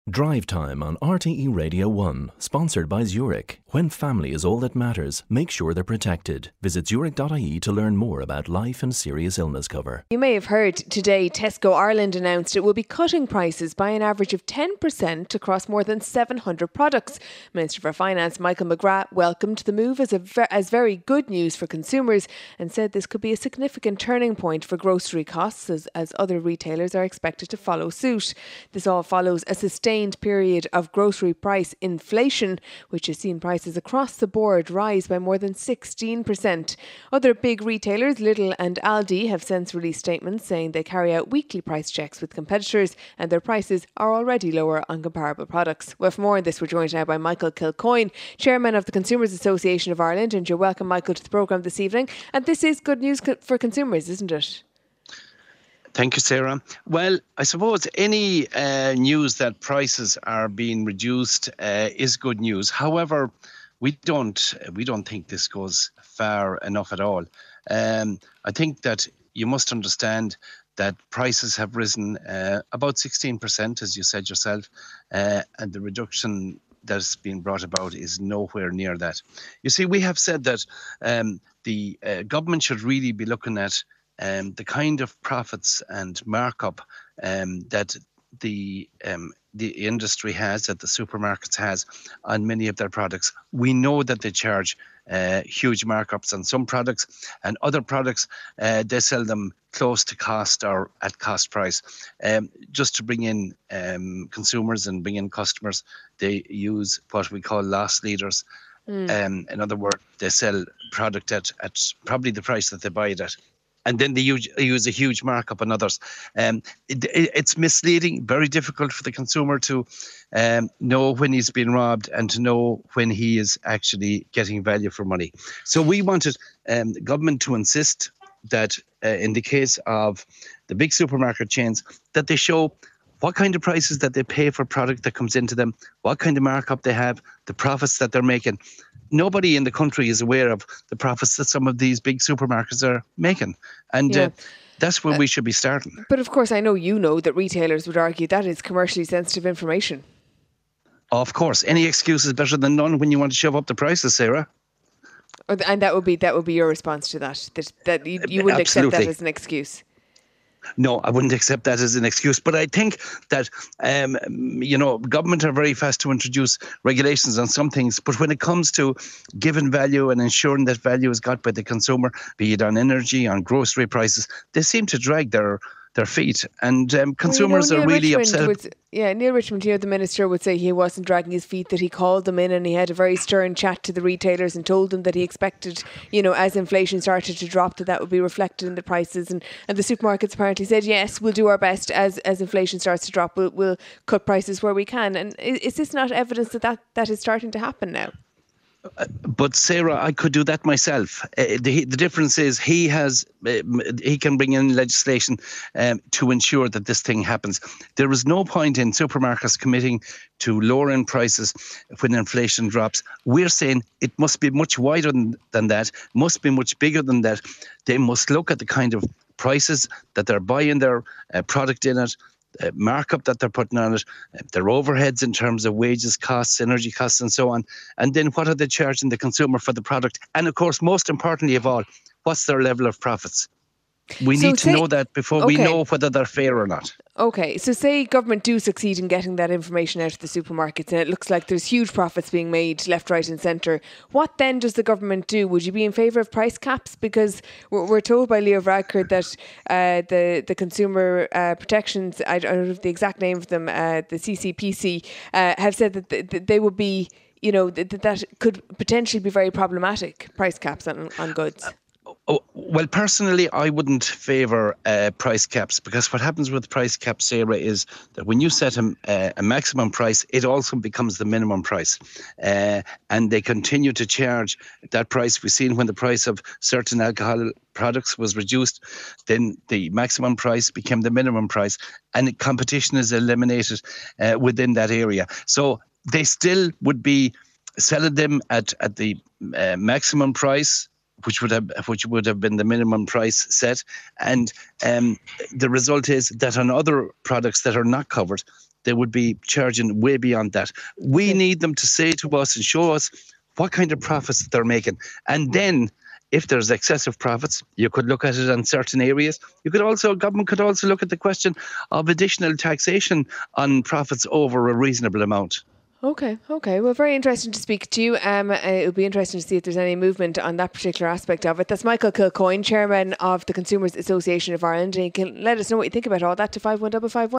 Drive Time on RTE Radio 1, sponsored by Zurich. When family is all that matters, make sure they're protected. Visit zurich.ie to learn more about life and serious illness cover. You may have heard today Tesco Ireland announced it will be cutting prices by an average of 10% across more than 700 products. Minister for Finance Michael McGrath welcomed the move as very good news for consumers and said this could be a significant turning point for grocery costs as other retailers are expected to follow suit. This all follows a sustained period of grocery price inflation, which has seen prices across the board rise by more than 16%. Other big retailers, Lidl and Aldi, have since released statements saying they carry out weekly price checks with competitors and their prices are already lower on comparable products. Well, for more on this, we're joined now by Michael Kilcoyne, Chairman of the Consumers Association of Ireland, and you're welcome, Michael, to the programme this evening. And this is good news for consumers, isn't it? Thank you, Sarah. Well, I suppose any news that prices are being reduced is good news. However, we don't think this goes far enough at all. I think that you must understand that prices have risen about 16%, as you said yourself, and the reduction that's been brought about is nowhere near that. You see, we have said that the government should really be looking at the kind of profits and markup that the industry has, that the supermarkets has on many of their products. We know that they charge huge markups on some products, and other products they sell them close to cost or at cost price. Just to bring in consumers and bring in customers, they use what we call loss leaders. In other words, they sell product at probably the price that they buy it at. And then they use a huge markup on others. It's misleading, very difficult for the consumer to know when he's been robbed and to know when he is actually getting value for money. So we wanted the government to insist that in the case of the big supermarket chains, that they show what kind of prices that they pay for product that comes into them, what kind of markup they have, the profits that they're making. Nobody in the country is aware of the profits that some of these big supermarkets are making. And that's where we should be starting. But of course, I know you know that retailers would argue that is commercially sensitive information. Of course, any excuse is better than none when you want to shove up the prices, Sarah. And that would be your response to that you wouldn't accept that as an excuse. No, I wouldn't accept that as an excuse. But I think that, government are very fast to introduce regulations on some things. But when it comes to giving value and ensuring that value is got by the consumer, be it on energy, on grocery prices, they seem to drag their feet. And consumers are really upset. Neil Richmond here, the minister, would say he wasn't dragging his feet, that he called them in and he had a very stern chat to the retailers and told them that he expected, as inflation started to drop, that would be reflected in the prices. And the supermarkets apparently said, yes, we'll do our best as inflation starts to drop. We'll cut prices where we can. And is this not evidence that is starting to happen now? But Sarah, I could do that myself. The difference is he can bring in legislation to ensure that this thing happens. There is no point in supermarkets committing to lowering prices when inflation drops. We're saying it must be much wider than that, must be much bigger than that. They must look at the kind of prices that they're buying their product in at, markup that they're putting on it, their overheads in terms of wages costs, energy costs and so on, and then what are they charging the consumer for the product, and of course most importantly of all, what's their level of profits. We need to know that before we know whether they're fair or not. Okay, so say government do succeed in getting that information out of the supermarkets and it looks like there's huge profits being made left, right and centre. What then does the government do? Would you be in favour of price caps? Because we're told by Leo Varadkar that the consumer protections, I don't know the exact name of them, the CCPC, have said that they would be, that could potentially be very problematic, price caps on goods. Well, personally, I wouldn't favour price caps, because what happens with price caps, Sarah, is that when you set a maximum price, it also becomes the minimum price. And they continue to charge that price. We've seen when the price of certain alcohol products was reduced, then the maximum price became the minimum price, and competition is eliminated within that area. So they still would be selling them at the maximum price, which would have been the minimum price set, and the result is that on other products that are not covered, they would be charging way beyond that. We need them to say to us and show us what kind of profits they're making. And then if there's excessive profits, you could look at it in certain areas. Government could also look at the question of additional taxation on profits over a reasonable amount. Okay. Well, very interesting to speak to you. It would be interesting to see if there's any movement on that particular aspect of it. That's Michael Kilcoyne, Chairman of the Consumers Association of Ireland. And you can let us know what you think about all that to 51551.